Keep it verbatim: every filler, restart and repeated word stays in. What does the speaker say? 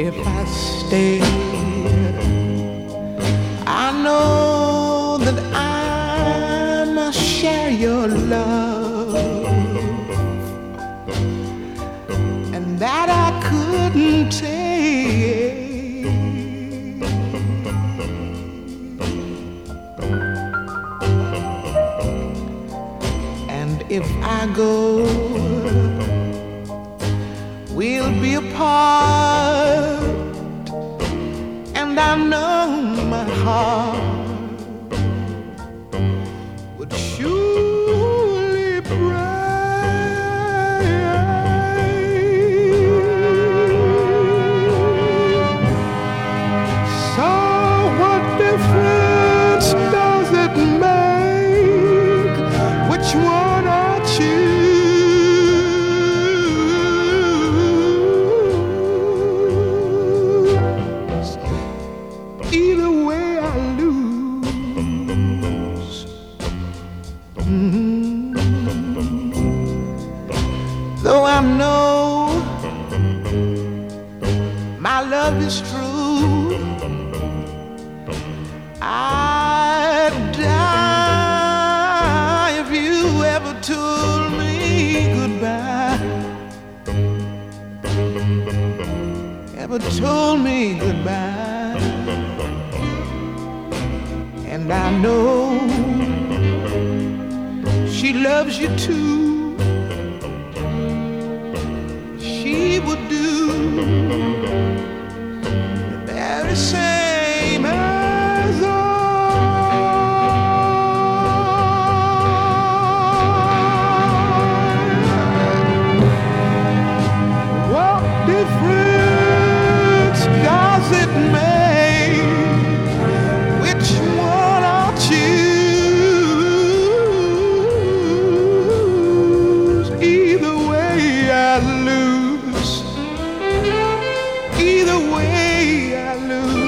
if I stay. I know that I must share your love, and that I couldn't take. And if I go, we'll be apart, and I know my heart would surely break. So what difference does it make which one I choose? Either way I lose. Mm-hmm. Though I know my love is true, I'd die if you ever told me goodbye. Ever told me goodbye. And I know she loves you too. She would do the very same as I. What difference does it make which one I choose? Either way I lose. Either way I lose.